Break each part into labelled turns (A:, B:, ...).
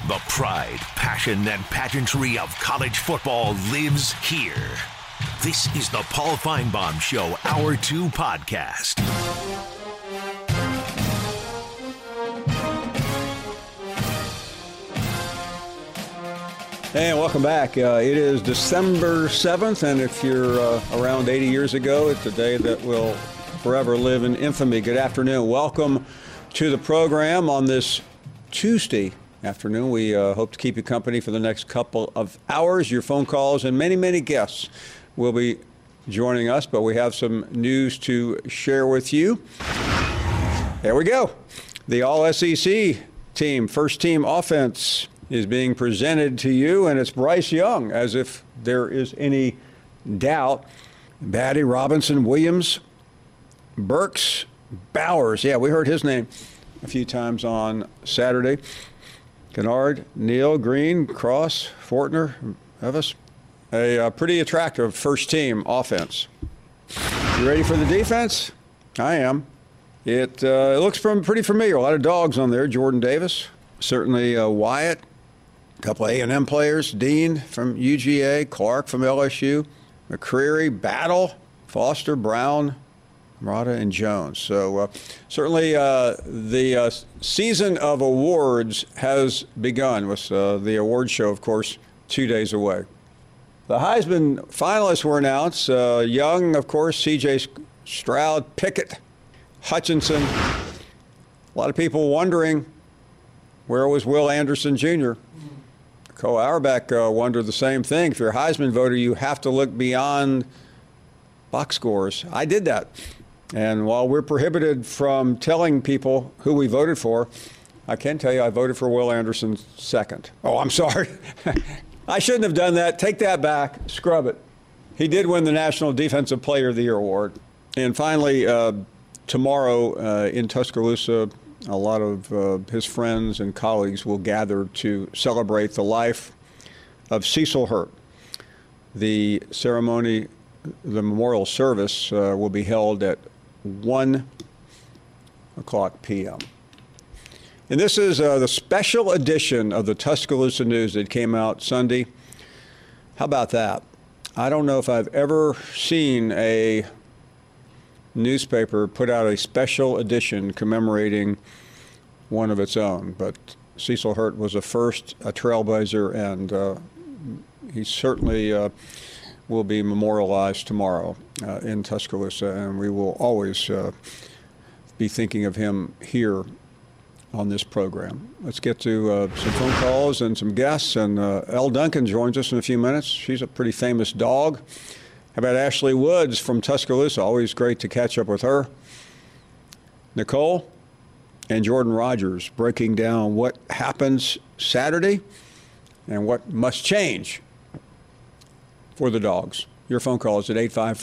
A: The pride, passion, and pageantry of college football lives here. This is the Paul Finebaum Show Hour 2 podcast.
B: Hey, welcome back. It is December 7th, and if you're around 80 years ago, it's a day that will forever live in infamy. Good afternoon. Welcome to the program on this Tuesday afternoon. We hope to keep you company for the next couple of hours. Your phone calls and many, many guests will be joining us, but we have some news to share with you. There we go. The All-SEC team, first team offense, is being presented to you, and it's Bryce Young, as if there is any doubt. Batty, Robinson, Williams, Burks, Bowers. Yeah, we heard his name a few times on Saturday. Kennard, Neal, Green, Cross, Fortner, Evis. A pretty attractive first team offense. You ready for the defense? I am. It looks pretty familiar. A lot of dogs on there. Jordan Davis, certainly Wyatt. A couple of A&M players, Dean from UGA, Clark from LSU, McCreary, Battle, Foster, Brown, Murata, and Jones. So certainly the season of awards has begun with the award show, of course, 2 days away. The Heisman finalists were announced. Young, of course, C.J. Stroud, Pickett, Hutchinson. A lot of people wondering, where was Will Anderson Jr.? Cole Auerbach wondered the same thing. If you're a Heisman voter, you have to look beyond box scores. I did that. And while we're prohibited from telling people who we voted for, I can tell you I voted for Will Anderson second. Oh, I'm sorry. I shouldn't have done that. Take that back. Scrub it. He did win the National Defensive Player of the Year award. And finally, tomorrow in Tuscaloosa, a lot of his friends and colleagues will gather to celebrate the life of Cecil Hurt. The ceremony, the memorial service, will be held at 1 o'clock p.m. And this is the special edition of the Tuscaloosa News that came out Sunday. How about that? I don't know if I've ever seen a newspaper put out a special edition commemorating one of its own, but Cecil Hurt was a trailblazer, and he certainly will be memorialized tomorrow in Tuscaloosa, and we will always be thinking of him here on this program. Let's get to some phone calls and some guests, and Elle Duncan joins us in a few minutes. She's a pretty famous dog. How about Ashley Woods from Tuscaloosa? Always great to catch up with her. Nicole and Jordan Rogers breaking down what happens Saturday and what must change for the Dogs. Your phone call is at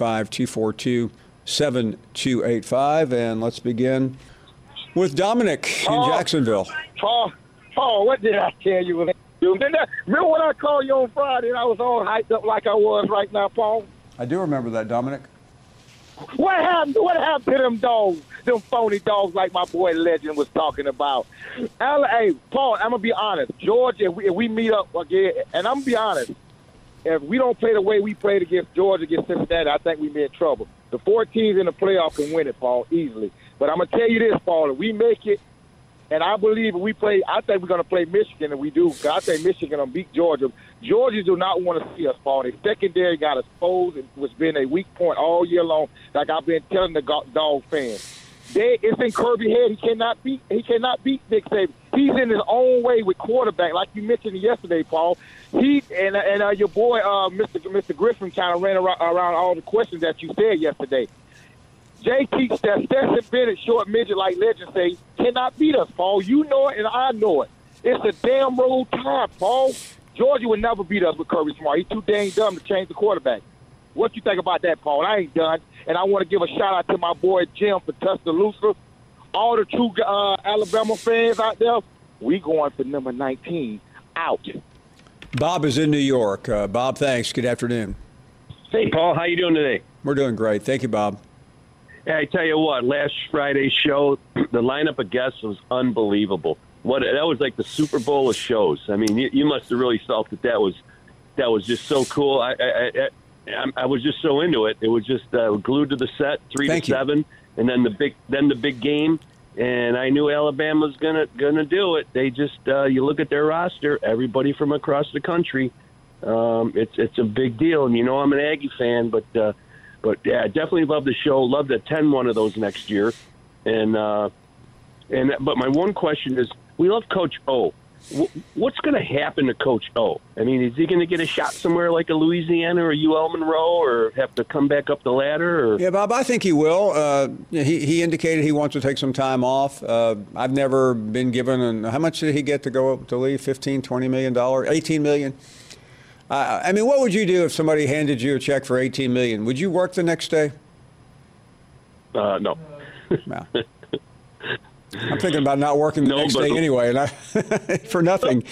B: 855-242-7285. And let's begin with Dominic in Jacksonville.
C: Paul, what did I tell you? Remember when I called you on Friday and I was all hyped up like I was right now, Paul?
B: I do remember that, Dominic.
C: What happened to them dogs, them phony dogs like my boy Legend was talking about? Hey, Paul, I'm going to be honest. Georgia, if we meet up again, and I'm going to be honest, if we don't play the way we played against Georgia, against Cincinnati, I think we be in trouble. The 4 teams in the playoff can win it, Paul, easily. But I'm going to tell you this, Paul, if we make it, and I believe if we play, I think we're going to play Michigan, and we do. Because I think Michigan will beat Georgia. Georgia do not want to see us, Paul. The secondary got exposed, and was been a weak point all year long, like I've been telling the dog fans. It's in Kirby's head. He cannot beat Nick Saban. He's in his own way with quarterback, like you mentioned yesterday, Paul. He and your boy, Mr. Griffin, kind of ran around all the questions that you said yesterday. JT Stetson Bennett, short midget like Legend say, cannot beat us, Paul. You know it, and I know it. It's a damn road time, Paul. Georgia would never beat us with Kirby Smart. He's too dang dumb to change the quarterback. What you think about that, Paul? I ain't done. And I want to give a shout-out to my boy Jim for Tuscaloosa. All the true Alabama fans out there, we going for number 19 out.
B: Bob is in New York. Bob, thanks. Good afternoon.
D: Hey, Paul. How you doing today?
B: We're doing great. Thank you, Bob.
D: Yeah, I tell you what, last Friday's show, the lineup of guests was unbelievable. that was like the Super Bowl of shows. I mean, you must have really felt that was just so cool. I was just so into it. It was just glued to the set, 3-7, and then the big game. And I knew Alabama was gonna do it. They just you look at their roster, everybody from across the country. It's a big deal, and I'm an Aggie fan, but yeah, I definitely love the show. Love to attend one of those next year. But my one question is, we love Coach O. What's going to happen to Coach O? I mean, is he going to get a shot somewhere like a Louisiana or UL Monroe, or have to come back up the ladder? Or?
B: Yeah, Bob, I think he will. He indicated he wants to take some time off. I've never been given how much did he get to go up to leave? $15, $20 million, $18 million. I mean, what would you do if somebody handed you a check for $18 million? Would you work the next day?
D: No.
B: No. I'm thinking about not working the next day anyway, and for nothing.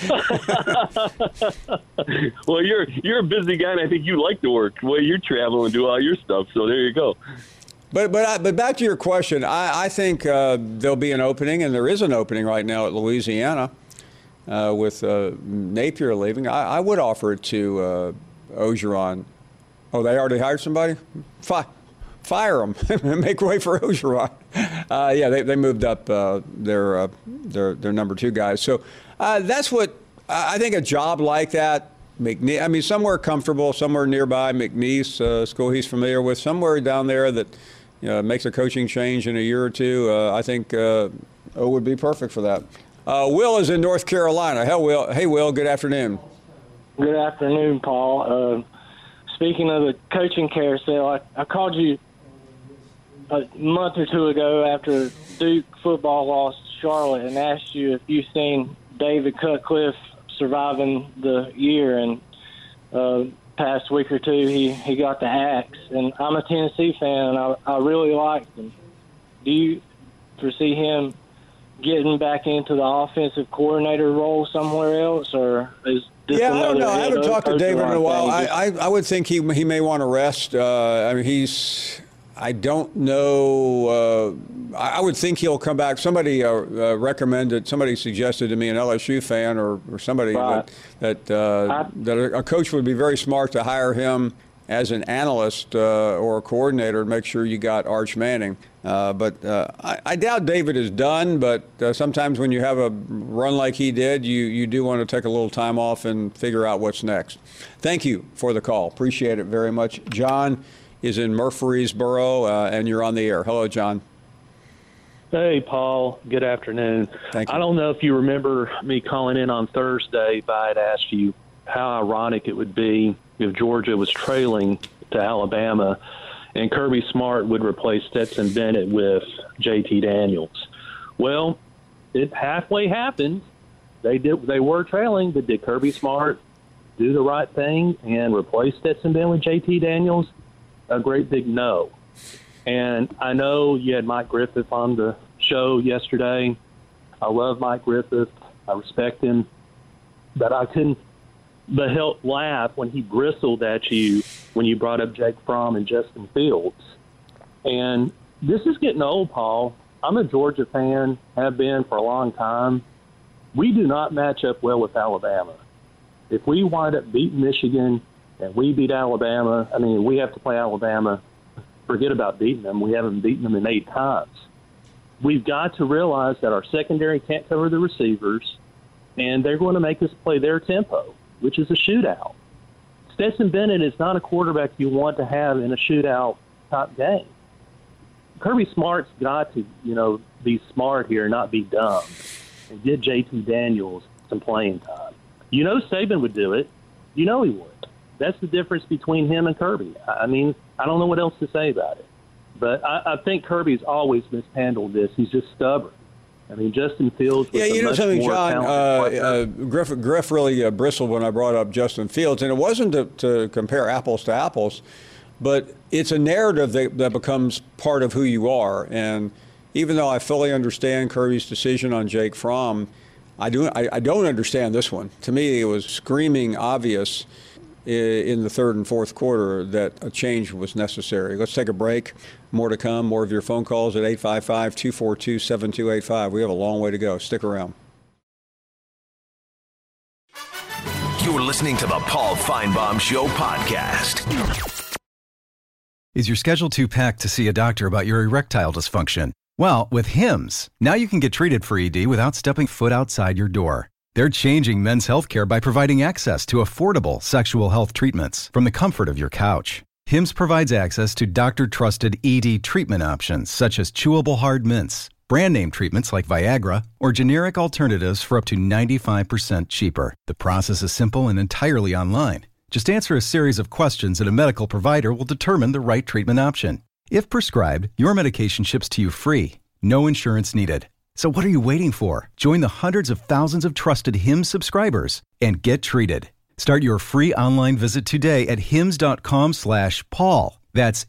D: Well, you're a busy guy, and I think you like to work the way you travel and do all your stuff. So there you go.
B: But back to your question, I think there'll be an opening, and there is an opening right now at Louisiana with Napier leaving. I would offer it to Orgeron. Oh, they already hired somebody? Fire them and make way for Orgeron. Yeah, they moved up their number 2 guys. So that's what I think. A job like that, McNeese. I mean, somewhere comfortable, somewhere nearby. McNeese, school he's familiar with, somewhere down there that makes a coaching change in a year or two. I think O would be perfect for that. Will is in North Carolina. Hey, Will. Good afternoon.
E: Good afternoon, Paul. Speaking of the coaching carousel, I called you a month or two ago after Duke football lost to Charlotte and asked you if you've seen David Cutcliffe surviving the year. And past week or two, he got the axe. And I'm a Tennessee fan, and I really liked him. Do you foresee him getting back into the offensive coordinator role somewhere else, or is this
B: I don't know. I haven't talked to David in a while.
E: thing?
B: I would think he may want to rest. I mean, I don't know. I would think he'll come back. Somebody somebody suggested to me, an LSU fan or somebody,
E: right,
B: that a coach would be very smart to hire him as an analyst or a coordinator, make sure you got Arch Manning. But I doubt David is done, but sometimes when you have a run like he did, you do want to take a little time off and figure out what's next. Thank you for the call. Appreciate it very much. John is in Murfreesboro, and you're on the air. Hello, John.
F: Hey, Paul. Good afternoon.
B: Thank you.
F: I don't know if you remember me calling in on Thursday, but I'd asked you how ironic it would be if Georgia was trailing to Alabama and Kirby Smart would replace Stetson Bennett with JT Daniels. Well, it halfway happened. They were trailing, but did Kirby Smart do the right thing and replace Stetson Bennett with JT Daniels? A great big no. And I know you had Mike Griffith on the show yesterday. I love Mike Griffith. I respect him. But I couldn't but help laugh when he bristled at you when you brought up Jake Fromm and Justin Fields. And this is getting old, Paul. I'm a Georgia fan, have been for a long time. We do not match up well with Alabama. If we wind up beating Michigan and we beat Alabama, I mean, we have to play Alabama. Forget about beating them. We haven't beaten them in 8 times. We've got to realize that our secondary can't cover the receivers, and they're going to make us play their tempo, which is a shootout. Stetson Bennett is not a quarterback you want to have in a shootout type game. Kirby Smart's got to, be smart here, not be dumb, and get JT Daniels some playing time. Saban would do it. He would. That's the difference between him and Kirby. I mean, I don't know what else to say about it. But I think Kirby's always mishandled this. He's just stubborn. I mean, Justin Fields was a much
B: something,
F: more
B: John, Griff really bristled when I brought up Justin Fields. And it wasn't to compare apples to apples, but it's a narrative that becomes part of who you are. And even though I fully understand Kirby's decision on Jake Fromm, I don't understand this one. To me, it was screaming obvious in the third and fourth quarter that a change was necessary. Let's take a break. More to come. More of your phone calls at 855-242-7285. We have a long way to go. Stick around.
A: You're listening to the Paul Feinbaum Show podcast.
G: Is your schedule too packed to see a doctor about your erectile dysfunction? Well, with Hims, now you can get treated for ED without stepping foot outside your door. They're changing men's healthcare by providing access to affordable sexual health treatments from the comfort of your couch. Hims provides access to doctor-trusted ED treatment options such as chewable hard mints, brand name treatments like Viagra, or generic alternatives for up to 95% cheaper. The process is simple and entirely online. Just answer a series of questions and a medical provider will determine the right treatment option. If prescribed, your medication ships to you free. No insurance needed. So what are you waiting for? Join the hundreds of thousands of trusted Hims subscribers and get treated. Start your free online visit today at hims.com/Paul. That's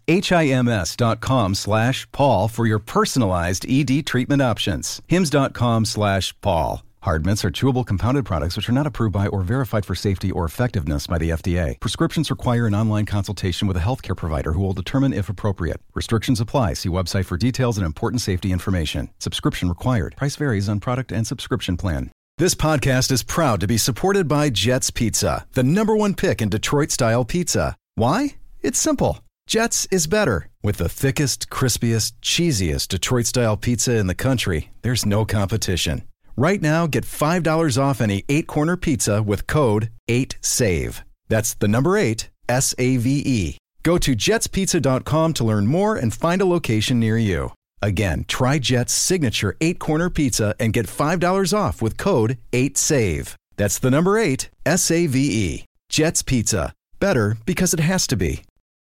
G: HIMS.com/Paul for your personalized ED treatment options. hims.com/Paul. Hard mints are chewable compounded products which are not approved by or verified for safety or effectiveness by the FDA. Prescriptions require an online consultation with a healthcare provider who will determine if appropriate. Restrictions apply. See website for details and important safety information. Subscription required. Price varies on product and subscription plan. This podcast is proud to be supported by Jets Pizza, the #1 pick in Detroit-style pizza. Why? It's simple. Jets is better. With the thickest, crispiest, cheesiest Detroit-style pizza in the country, there's no competition. Right now, get $5 off any 8-corner pizza with code 8SAVE. That's the number 8, SAVE. Go to jetspizza.com to learn more and find a location near you. Again, try Jet's signature 8-corner pizza and get $5 off with code 8SAVE. That's the number 8, SAVE. Jet's Pizza. Better because it has to be.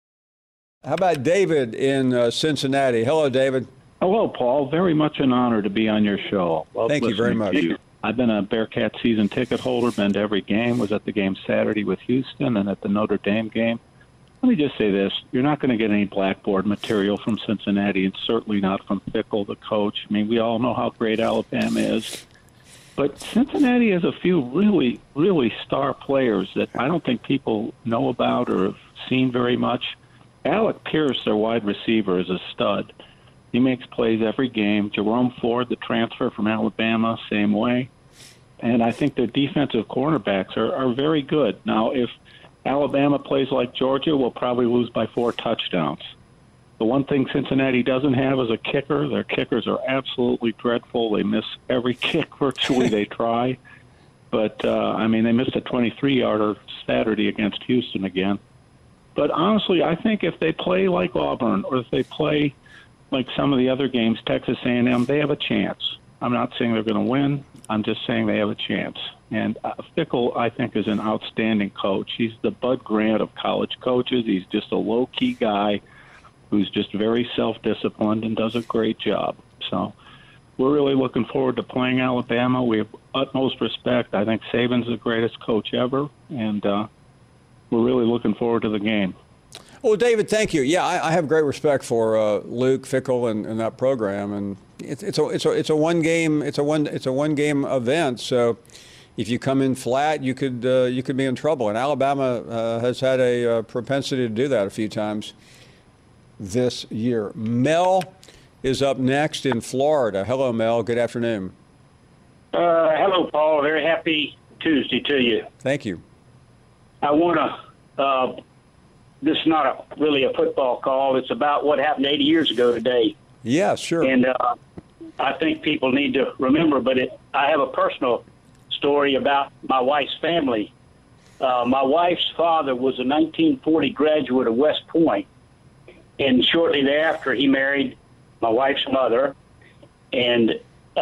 B: How about David in Cincinnati? Hello, David.
H: Hello, Paul. Very much an honor to be on your show.
B: Thank you very much.
H: I've been a Bearcat season ticket holder, been to every game, was at the game Saturday with Houston and at the Notre Dame game. Let me just say this. You're not going to get any blackboard material from Cincinnati, and certainly not from Fickell, the coach. I mean, we all know how great Alabama is. But Cincinnati has a few really, really star players that I don't think people know about or have seen very much. Alec Pierce, their wide receiver, is a stud. He makes plays every game. Jerome Ford, the transfer from Alabama, same way. And I think their defensive cornerbacks are very good. Now, if Alabama plays like Georgia, we'll probably lose by 4 touchdowns. The one thing Cincinnati doesn't have is a kicker. Their kickers are absolutely dreadful. They miss every kick virtually they try. But, they missed a 23-yarder Saturday against Houston again. But honestly, I think if they play like Auburn or if they play like some of the other games, Texas A&M, they have a chance. I'm not saying they're going to win. I'm just saying they have a chance. And Fickell, I think, is an outstanding coach. He's the Bud Grant of college coaches. He's just a low-key guy who's just very self-disciplined and does a great job. So we're really looking forward to playing Alabama. We have utmost respect. I think Saban's the greatest coach ever, and we're really looking forward to the game.
B: Well, David, thank you. Yeah, I have great respect for Luke Fickell and that program, and it's a one game event. So if you come in flat, you could be in trouble. And Alabama has had a propensity to do that a few times this year. Mel is up next in Florida. Hello, Mel. Good afternoon.
I: Hello, Paul. Very happy Tuesday to you.
B: Thank you.
I: I want to. This is not really a football call. It's about what happened 80 years ago today.
B: Yeah, sure.
I: And I think people need to remember, but I have a personal story about my wife's family. My wife's father was a 1940 graduate of West Point, and shortly thereafter he married my wife's mother, and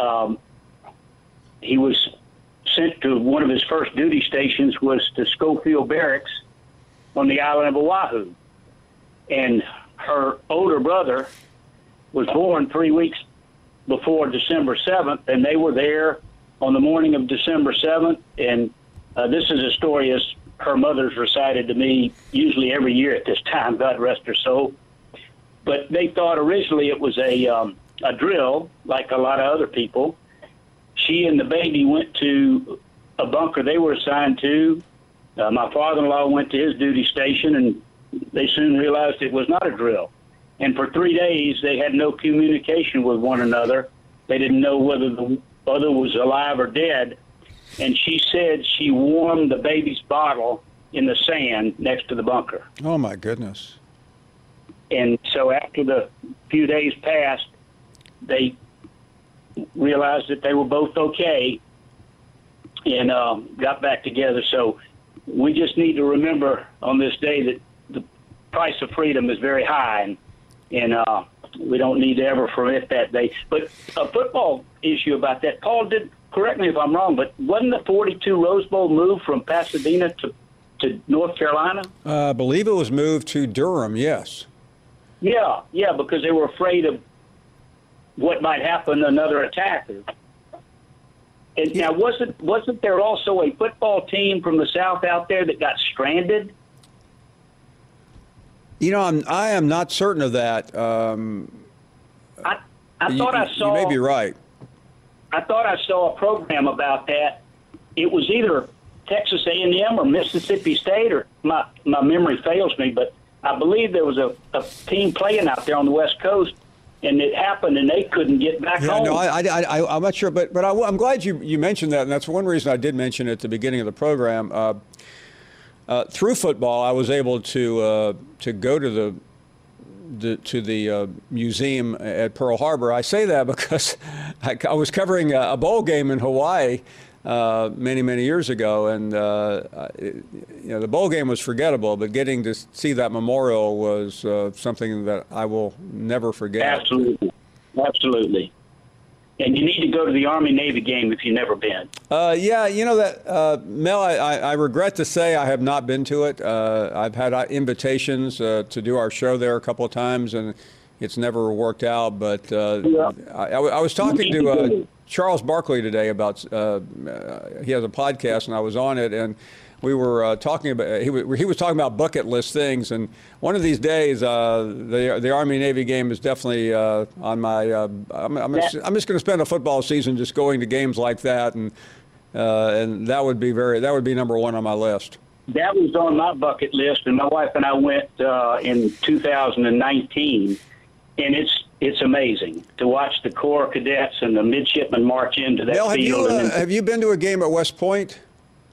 I: he was sent to one of his first duty stations was to Schofield Barracks on the island of Oahu. And her older brother was born 3 weeks before December 7th, and they were there on the morning of December 7th. And this is a story as her mother's recited to me usually every year at this time, God rest her soul. But they thought originally it was a drill, like a lot of other people. She and the baby went to a bunker they were assigned to. My father-in-law went to his duty station, and they soon realized it was not a drill. And for 3 days, they had no communication with one another. They didn't know whether the other was alive or dead. and she said she warmed the baby's bottle in the sand next to the bunker.
B: Oh, my goodness.
I: And so after the few days passed, they realized that they were both okay and got back together. So we just need to remember on this day that the price of freedom is very high, and we don't need to ever forget that day. But a football issue about that, Paul, correct me if I'm wrong, but wasn't the 42 Rose Bowl moved from Pasadena to North Carolina?
B: I believe it was moved to Durham, yes.
I: Yeah, because they were afraid of what might happen, another attack. And now, wasn't there also a football team from the South out there that got stranded?
B: You know, I am not certain of that.
I: I thought I saw.
B: You may be right.
I: I thought I saw a program about that. It was either Texas A&M or Mississippi State, or my memory fails me, but I believe there was a team playing out there on the West Coast, and it happened, and they couldn't get back home.
B: No, I'm not sure, but I'm glad you mentioned that, and that's one reason I did mention it at the beginning of the program. Through football, I was able to go to the museum at Pearl Harbor. I say that because I was covering a bowl game in Hawaii many years ago, and the bowl game was forgettable, but getting to see that memorial was something that I will never forget.
I: Absolutely. And you need to go to the Army-Navy game if you've never been.
B: Yeah, you know that, Mel, I regret to say I have not been to it. I've had invitations to do our show there a couple of times, and it's never worked out. But I was talking to Charles Barkley today about, he has a podcast, and I was on it, and we were talking about, he was talking about bucket list things, and one of these days, the Army-Navy game is definitely on my, I'm just going to spend a football season just going to games like that, and that would be number one on my list.
I: That was on my bucket list, and my wife and I went in 2019, and it's amazing to watch the Corps cadets and the midshipmen march into that
B: Mel,
I: field.
B: Have you been to a game at West Point?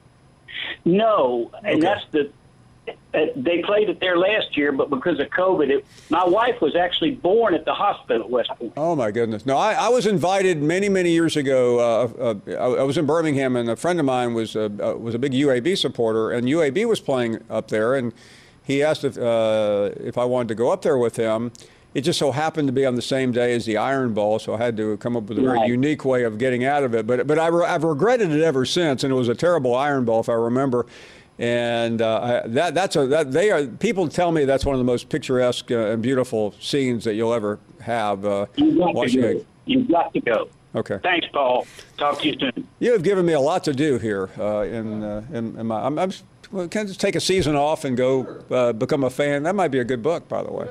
I: No, and
B: okay.
I: That's they played it there last year, but because of COVID, my wife was actually born at the hospital at West Point.
B: Oh, my goodness. No, I was invited many years ago. I was in Birmingham, and a friend of mine was a big UAB supporter, and UAB was playing up there, and he asked if I wanted to go up there with him. It just so happened to be on the same day as the Iron Bowl, so I had to come up with a very unique way of getting out of it. But I've regretted it ever since, and it was a terrible Iron Bowl, if I remember. And people tell me that's one of the most picturesque and beautiful scenes that you'll ever have.
I: You've got to go.
B: Okay.
I: Thanks, Paul. Talk to you soon.
B: You have given me a lot to do here. Can I just take a season off and go become a fan? That might be a good book, by the way.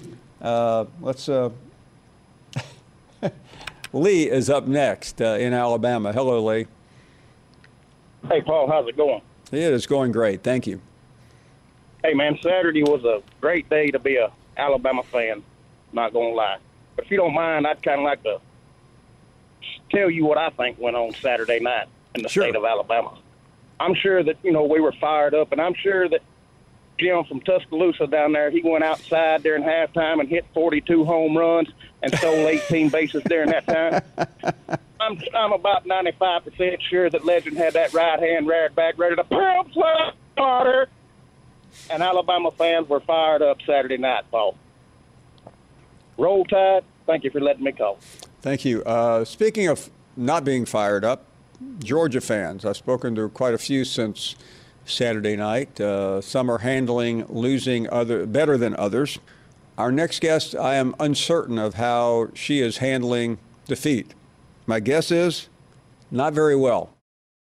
B: Lee is up next in Alabama. Hello, Lee.
J: Hey, Paul, how's it going?
B: It is going great. Thank you.
J: Hey, man, Saturday was a great day to be a Alabama fan, not going to lie. But if you don't mind, I'd kind of like to tell you what I think went on Saturday night in the state of Alabama. I'm sure that, we were fired up, and I'm sure that Jim from Tuscaloosa down there, he went outside during halftime and hit 42 home runs and stole 18 bases during that time. I'm about 95% sure that Legend had that right hand reared back, ready to pump water. And Alabama fans were fired up Saturday night, Paul. Roll Tide. Thank you for letting me call.
B: Thank you. Speaking of not being fired up, Georgia fans, I've spoken to quite a few since Saturday night. Some are handling losing better than others. Our next guest, I am uncertain of how she is handling defeat. My guess is not very well.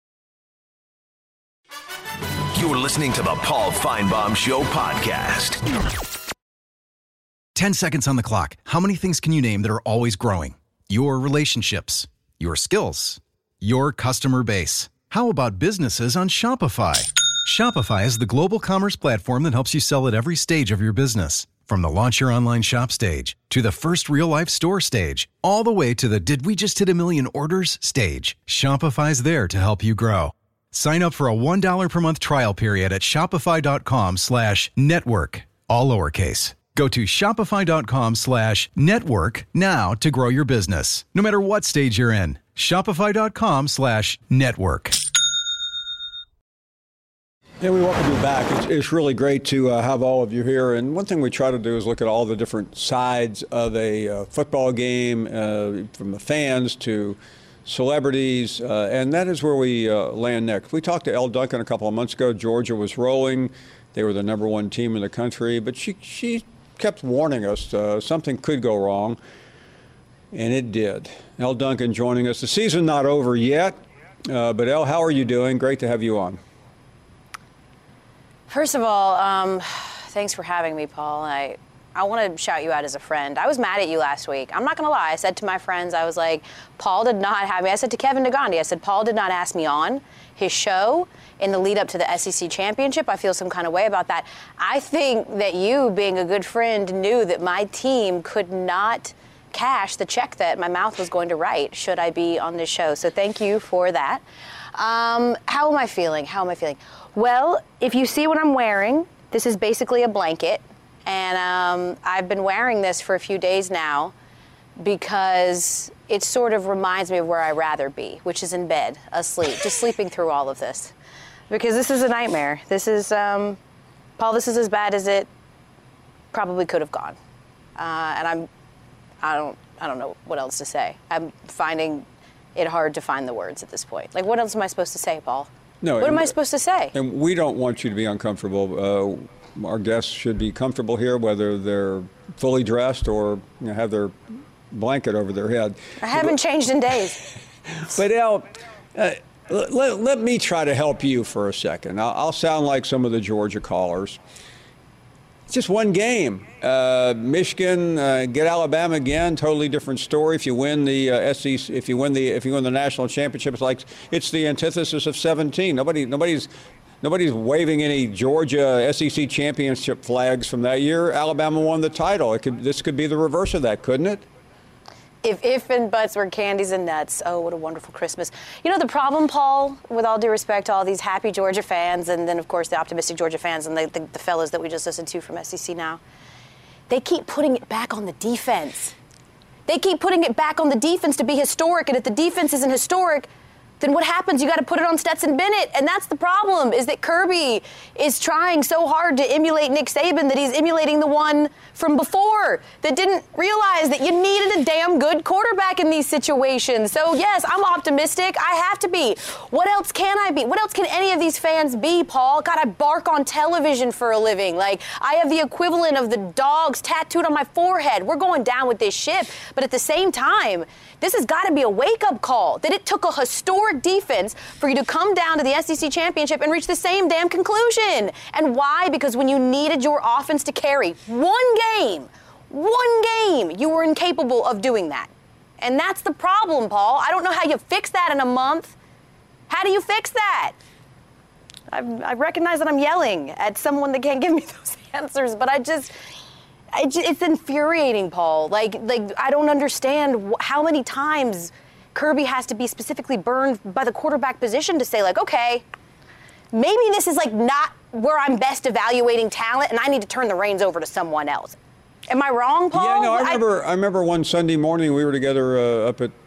A: You're listening to the Paul Feinbaum Show podcast.
G: 10 seconds on the clock. How many things can you name that are always growing? Your relationships, your skills, your customer base. How about businesses on Shopify? Shopify is the global commerce platform that helps you sell at every stage of your business. From the launch your online shop stage, to the first real-life store stage, all the way to the did we just hit 1 million orders stage. Shopify's there to help you grow. Sign up for a $1 per month trial period at shopify.com/network, all lowercase. Go to shopify.com/network now to grow your business, no matter what stage you're in. Shopify.com/network.
B: Yeah, we welcome you back. It's really great to have all of you here. And one thing we try to do is look at all the different sides of a football game, from the fans to celebrities, and that is where we land next. We talked to Elle Duncan a couple of months ago. Georgia was rolling. They were the number one team in the country, but she kept warning us something could go wrong, and it did. Elle Duncan joining us. The season not over yet, but Elle, how are you doing? Great to have you on.
K: First of all, thanks for having me, Paul. I want to shout you out as a friend. I was mad at you last week. I'm not going to lie. I said to my friends, I was like, Paul did not have me. I said to Kevin Negandhi, I said, Paul did not ask me on his show in the lead up to the SEC championship. I feel some kind of way about that. I think that you, being a good friend, knew that my team could not cash the check that my mouth was going to write should I be on this show. So thank you for that. How am I feeling? Well, if you see what I'm wearing, this is basically a blanket. And I've been wearing this for a few days now because it sort of reminds me of where I'd rather be, which is in bed, asleep, just sleeping through all of this. Because this is a nightmare. This is, Paul, this is as bad as it probably could have gone. And I don't know what else to say. I'm finding it hard to find the words at this point. Like, what else am I supposed to say, Paul?
B: No.
K: What am I supposed to say?
B: And we don't want you to be uncomfortable. Our guests should be comfortable here, whether they're fully dressed or have their blanket over their head.
K: I haven't changed in days.
B: But Elle, let me try to help you for a second. I'll sound like some of the Georgia callers. It's just one game. Michigan get Alabama again. Totally different story. If you win the SEC, if you win the national championship, it's the antithesis of 17. Nobody's waving any Georgia SEC championship flags from that year. Alabama won the title. This could be the reverse of that, couldn't it?
K: If and buts were candies and nuts, oh, what a wonderful Christmas. You know, the problem, Paul, with all due respect to all these happy Georgia fans and then, of course, the optimistic Georgia fans and the fellas that we just listened to from SEC now, they keep putting it back on the defense. They keep putting it back on the defense to be historic, and if the defense isn't historic, then what happens? You got to put it on Stetson Bennett. And that's the problem, is that Kirby is trying so hard to emulate Nick Saban that he's emulating the one from before that didn't realize that you needed a damn good quarterback in these situations. So, yes, I'm optimistic. I have to be. What else can I be? What else can any of these fans be, Paul? God, I bark on television for a living. Like, I have the equivalent of the dogs tattooed on my forehead. We're going down with this ship. But at the same time, this has got to be a wake-up call that it took a historic defense for you to come down to the SEC championship and reach the same damn conclusion. And why? Because when you needed your offense to carry one game, you were incapable of doing that. And that's the problem, Paul. I don't know how you fix that in a month. How do you fix that? I recognize that I'm yelling at someone that can't give me those answers, but it's infuriating, Paul. Like I don't understand how many times Kirby has to be specifically burned by the quarterback position to say, like, okay, maybe this is like not where I'm best evaluating talent, and I need to turn the reins over to someone else. Am I wrong, Paul?
B: Yeah, no, I remember one Sunday morning we were together up at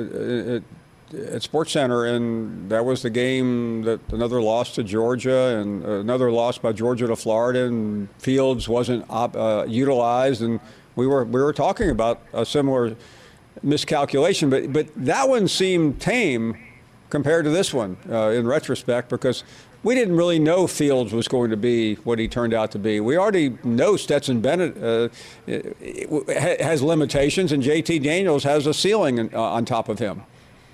B: Sports Center, and that was the game that another loss to Georgia and another loss by Georgia to Florida, and Fields wasn't utilized, and we were talking about a similar miscalculation, but that one seemed tame compared to this one in retrospect, because we didn't really know Fields was going to be what he turned out to be. We already know Stetson Bennett has limitations, and JT Daniels has a ceiling on top of him.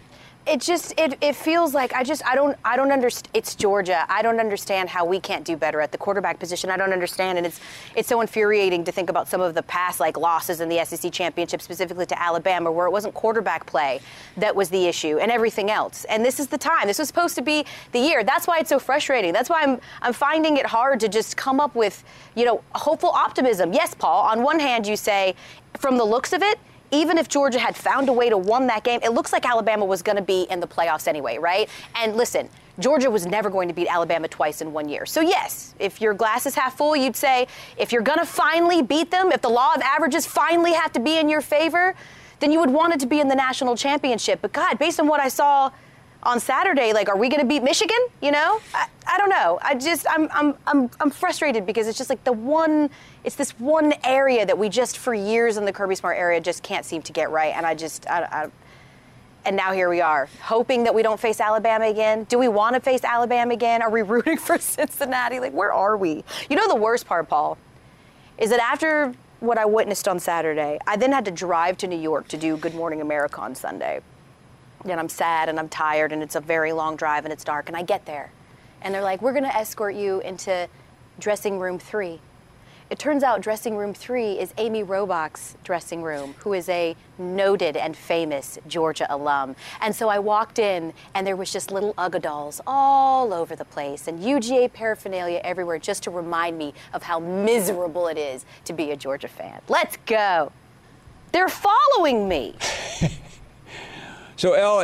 K: It feels like I don't understand. It's Georgia. I don't understand how we can't do better at the quarterback position. I don't understand, and it's so infuriating to think about some of the past losses in the SEC championship, specifically to Alabama, where it wasn't quarterback play that was the issue and everything else. And this is the time. This was supposed to be the year. That's why it's so frustrating. That's why I'm finding it hard to just come up with hopeful optimism. Yes, Paul. On one hand, you say, from the looks of it, even if Georgia had found a way to win that game, it looks like Alabama was going to be in the playoffs anyway, right? And listen, Georgia was never going to beat Alabama twice in 1 year. So yes, if your glass is half full, you'd say if you're going to finally beat them, if the law of averages finally have to be in your favor, then you would want it to be in the national championship. But God, based on what I saw on Saturday, like, are we going to beat Michigan? You know, I don't know. I'm frustrated because it's just like it's this one area that we just for years in the Kirby Smart area just can't seem to get right. And and now here we are, hoping that we don't face Alabama again. Do we want to face Alabama again? Are we rooting for Cincinnati? Like, where are we? You know, the worst part, Paul, is that after what I witnessed on Saturday, I then had to drive to New York to do Good Morning America on Sunday. And I'm sad and I'm tired and it's a very long drive and it's dark. And I get there and they're like, we're going to escort you into dressing room 3. It turns out dressing room 3 is Amy Robach's dressing room, who is a noted and famous Georgia alum. And so I walked in and there was just little Ugga dolls all over the place and UGA paraphernalia everywhere just to remind me of how miserable it is to be a Georgia fan. Let's go. They're following me.
B: So, El,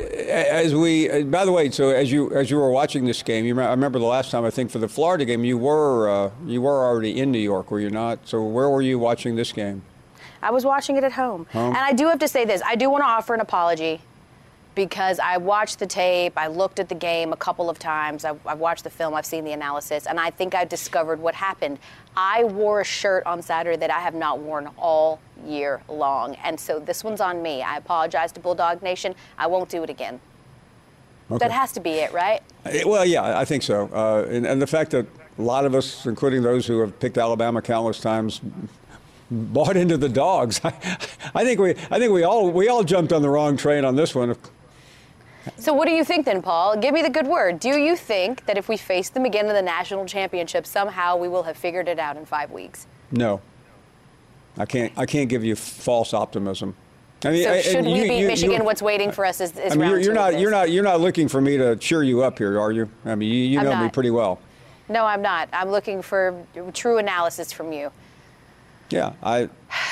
B: by the way, so as you were watching this game, I remember the last time, I think for the Florida game, you were already in New York, were you not? So where were you watching this game?
K: I was watching it at home. And I do have to say this. I do want to offer an apology because I watched the tape. I looked at the game a couple of times. I've watched the film. I've seen the analysis. And I think I discovered what happened. I wore a shirt on Saturday that I have not worn all year long. And so this one's on me. I apologize to Bulldog Nation. I won't do it again. Okay. That has to be it, right?
B: Well, yeah, I think so. And the fact that a lot of us, including those who have picked Alabama countless times, bought into the dogs. I think we all jumped on the wrong train on this one.
K: So what do you think then, Paul? Give me the good word. Do you think that if we face them again in the national championship, somehow we will have figured it out in 5 weeks?
B: No. I can't give you false optimism. I mean,
K: so should we beat Michigan? What's waiting for us is round 2.
B: You're not looking for me to cheer you up here, are you? I mean, you know me pretty well.
K: No, I'm not. I'm looking for true analysis from you.
B: Yeah, I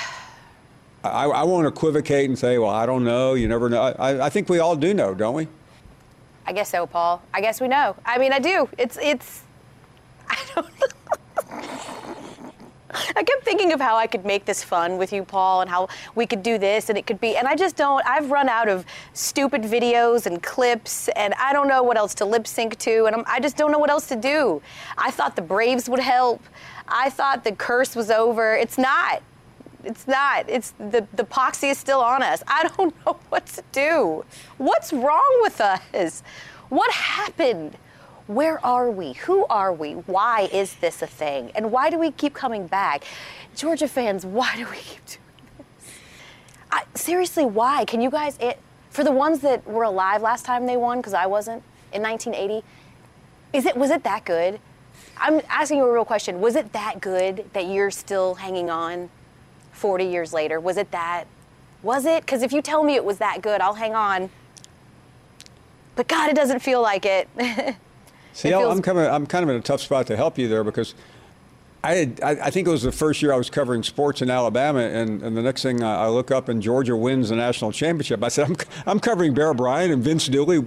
B: won't equivocate and say, well, I don't know. You never know. I think we all do know, don't we?
K: I guess so, Paul. I guess we know. I mean, I do. It's. I don't know. I kept thinking of how I could make this fun with you, Paul, and how we could do this and it could be. And I just don't. I've run out of stupid videos and clips, and I don't know what else to lip sync to, and I just don't know what else to do. I thought the Braves would help. I thought the curse was over. It's not. It's not. It's the poxy is still on us. I don't know what to do. What's wrong with us? What happened? Where are we? Who are we? Why is this a thing? And why do we keep coming back? Georgia fans, why do we keep doing this? Seriously, why? Can you guys, for the ones that were alive last time they won, because I wasn't, in 1980, was it that good? I'm asking you a real question. Was it that good that you're still hanging on 40 years later? Was it that? Was it? Because if you tell me it was that good, I'll hang on. But God, it doesn't feel like it.
B: See, I'm kind of in a tough spot to help you there because I think it was the first year I was covering sports in Alabama, and the next thing I look up and Georgia wins the national championship. I said, I'm covering Bear Bryant, and Vince Dooley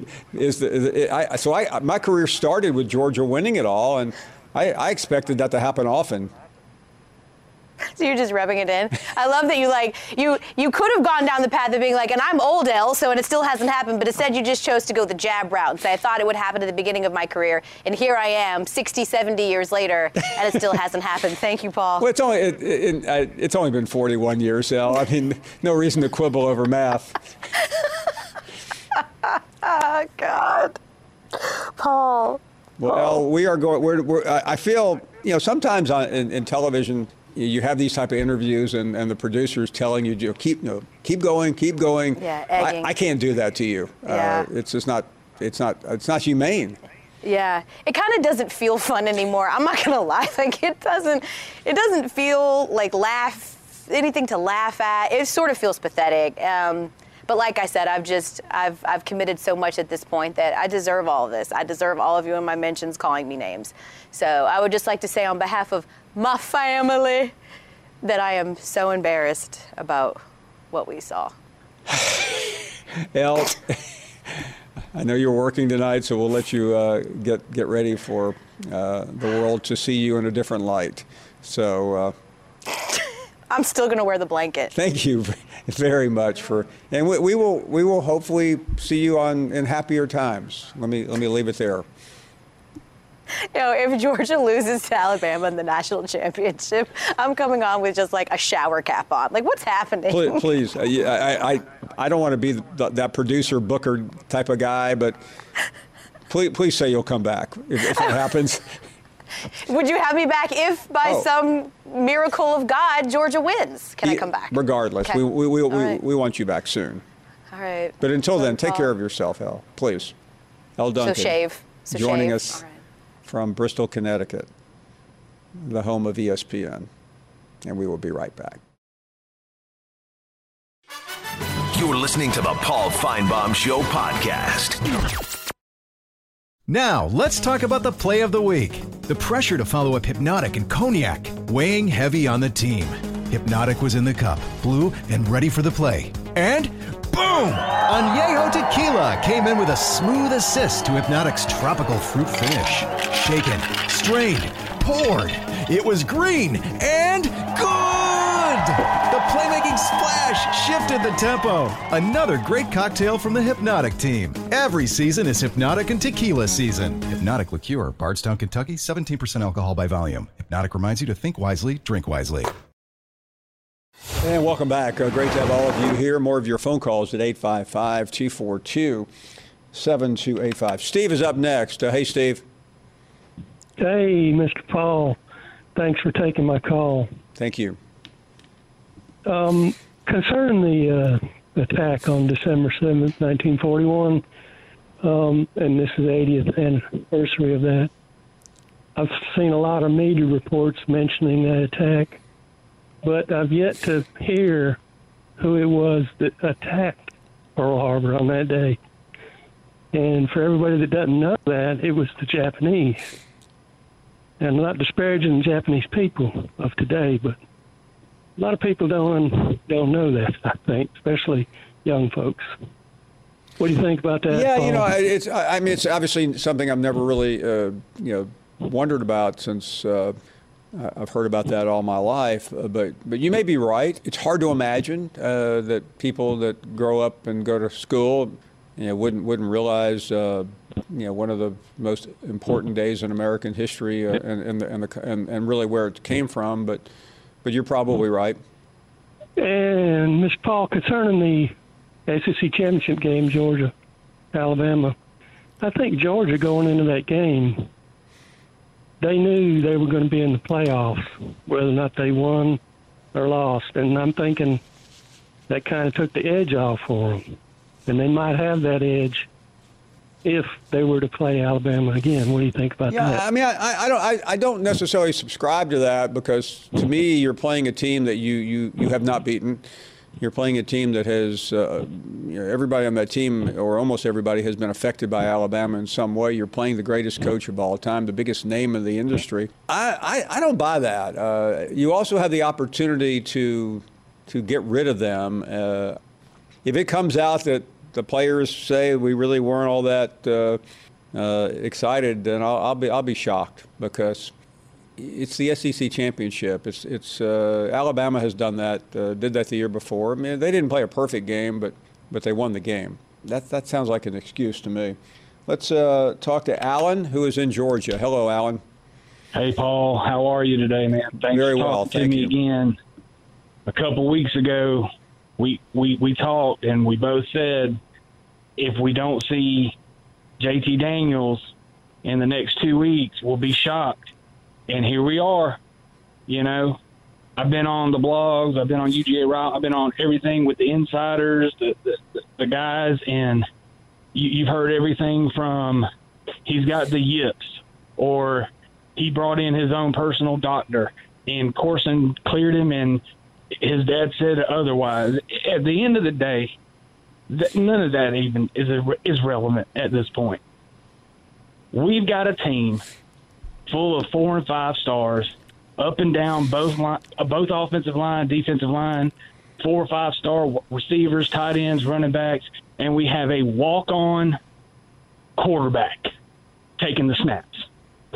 B: my career started with Georgia winning it all, and I expected that to happen often.
K: So you're just rubbing it in. I love that you could have gone down the path of being like, and I'm old, El, and it still hasn't happened, but instead you just chose to go the jab route and say, I thought it would happen at the beginning of my career, and here I am, 60, 70 years later, and it still hasn't happened. Thank you, Paul.
B: Well, it's only been 41 years, El. I mean, no reason to quibble over math.
K: Oh, God. Paul.
B: Well, El, we are going, I feel, sometimes in television, you have these type of interviews and the producers telling you, keep going.
K: Yeah, egging.
B: I can't do that to you.
K: Yeah.
B: It's not humane.
K: Yeah, it kind of doesn't feel fun anymore. I'm not gonna lie, like it doesn't feel like anything to laugh at. It sort of feels pathetic. But like I said, I've committed so much at this point that I deserve all of this. I deserve all of you in my mentions calling me names. So I would just like to say on behalf of my family that I am so embarrassed about what we saw.
B: El, I know you're working tonight, so we'll let you get ready for the world to see you in a different light. So
K: I'm still going to wear the blanket.
B: Thank you very much and we will hopefully see you in happier times. Let me leave it there.
K: If Georgia loses to Alabama in the national championship, I'm coming on with just like a shower cap on. Like, what's happening?
B: Please. I don't want to be that producer Booker type of guy, but please say you'll come back if that happens.
K: Would you have me back if by some miracle of God Georgia wins? Can I come back?
B: Regardless,
K: okay.
B: we want you back soon.
K: All right.
B: But until then, take care of yourself, El. Please. El Duncan. Joining us from Bristol, Connecticut, the home of ESPN. And we will be right back.
A: You're listening to the Paul Feinbaum Show podcast.
G: Now, let's talk about the play of the week. The pressure to follow up Hypnotic and Cognac, weighing heavy on the team. Hypnotic was in the cup, blue, and ready for the play. And boom! Añejo Tequila came in with a smooth assist to Hypnotic's tropical fruit finish. Shaken, strained, poured. It was green and good! The playmaking splash shifted the tempo. Another great cocktail from the Hypnotic team. Every season is Hypnotic and Tequila season. Hypnotic Liqueur, Bardstown, Kentucky, 17% alcohol by volume. Hypnotic reminds you to think wisely, drink wisely.
B: And welcome back. Great to have all of you here. More of your phone calls at 855-242-7285. Steve is up next. Hey, Steve.
L: Hey, Mr. Paul. Thanks for taking my call.
B: Thank you.
L: Concerning the attack on December 7th, 1941, and this is the 80th anniversary of that, I've seen a lot of media reports mentioning that attack, but I've yet to hear who it was that attacked Pearl Harbor on that day. And for everybody that doesn't know that, it was the Japanese. And I'm not disparaging the Japanese people of today, but a lot of people don't know that, I think, especially young folks. What do you think about that?
B: Yeah,
L: Paul?
B: it's obviously something I've never really, wondered about since I've heard about that all my life. But you may be right. It's hard to imagine that people that grow up and go to school, wouldn't realize, one of the most important days in American history and really where it came from. But you're probably right.
L: And Mr. Paul, concerning the SEC championship game, Georgia, Alabama, I think Georgia going into that game, they knew they were going to be in the playoffs, whether or not they won or lost. And I'm thinking that kind of took the edge off for them. And they might have that edge if they were to play Alabama again. What do you think about that?
B: Yeah, I mean, I don't necessarily subscribe to that, because to me, you're playing a team that you have not beaten. You're playing a team that has everybody on that team, or almost everybody, has been affected by Alabama in some way. You're playing the greatest coach of all time, the biggest name in the industry. I don't buy that. You also have the opportunity to get rid of them. If it comes out that the players say we really weren't all that excited, then I'll be shocked, because it's the SEC championship. It's Alabama has done that, did that the year before. I mean, they didn't play a perfect game, but they won the game. That sounds like an excuse to me. Let's talk to Alan, who is in Georgia. Hello, Alan.
M: Hey, Paul. How are you today, man? Thanks
B: Very
M: for
B: well.
M: talking to me again. A couple weeks ago, we talked, and we both said if we don't see JT Daniels in the next 2 weeks, we'll be shocked. And here we are. I've been on the blogs, I've been on UGA Route, I've been on everything with the insiders, the guys, and you've heard everything from he's got the yips, or he brought in his own personal doctor, and Corson cleared him, and his dad said otherwise. At the end of the day, none of that even is relevant at this point. We've got a team full of 4 and 5 stars, up and down both offensive line, defensive line, 4 or 5-star receivers, tight ends, running backs, and we have a walk-on quarterback taking the snaps.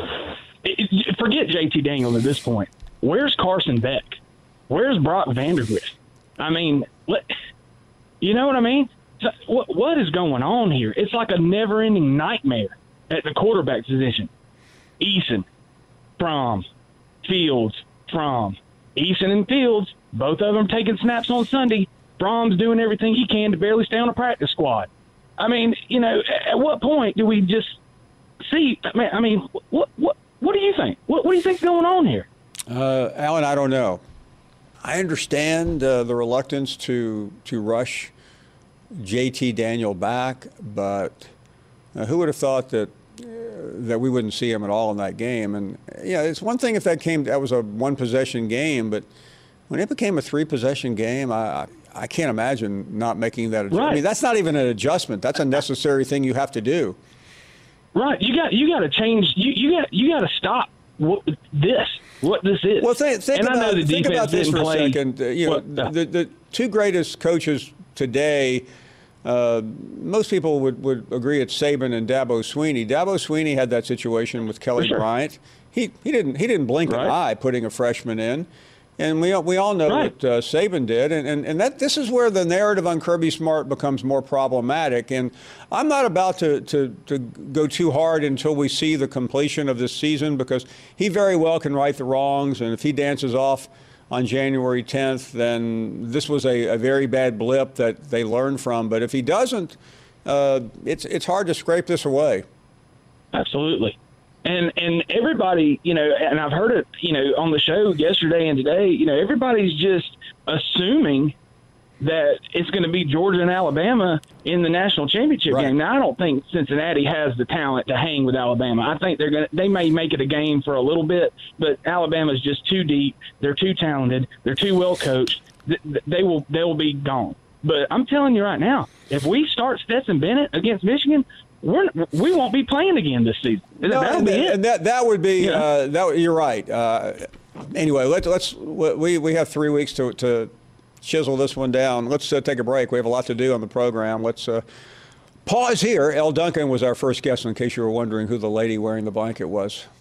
M: Forget JT Daniels at this point. Where's Carson Beck? Where's Brock Vandagriff? I mean, you know what I mean? So what is going on here? It's like a never-ending nightmare at the quarterback position. Eason, Fromm, Fields, Fromm. Eason and Fields, both of them taking snaps on Sunday. Fromm's doing everything he can to barely stay on a practice squad. I mean, you know, at what point do we just see? I mean, what do you think? What do you think's going on here?
B: Alan, I don't know. I understand the reluctance to rush JT Daniel back, but who would have thought that we wouldn't see him at all in that game? And yeah, it's one thing if that was a 1-possession game, but when it became a 3-possession game, I can't imagine not making that adjustment. Right. I mean, that's not even an adjustment. That's a necessary thing you have to do. Right. You got to change. You got to stop what this is. Well, think about this for a second. The two greatest coaches today. Most people would agree it's Saban and Dabo Swinney. Dabo Swinney had that situation with Kelly Bryant. He didn't blink an eye putting a freshman in, and we all know that Saban did. And this is where the narrative on Kirby Smart becomes more problematic. And I'm not about to go too hard until we see the completion of this season, because he very well can right the wrongs, and if he dances off on January 10th, then this was a very bad blip that they learned from. But if he doesn't, it's hard to scrape this away. Absolutely. And everybody, you know, and I've heard it, you know, on the show yesterday and today, you know, everybody's just assuming that it's going to be Georgia and Alabama in the national championship game. Now, I don't think Cincinnati has the talent to hang with Alabama. I think they may make it a game for a little bit, but Alabama's just too deep. They're too talented. They're too well coached. They will be gone. But I'm telling you right now, if we start Stetson Bennett against Michigan, we won't be playing again this season. That'll be it. And that would be you're right. Anyway, we have 3 weeks to chisel this one down. Let's take a break. We have a lot to do on the program. Let's pause here. Elle Duncan was our first guest, in case you were wondering who the lady wearing the blanket was.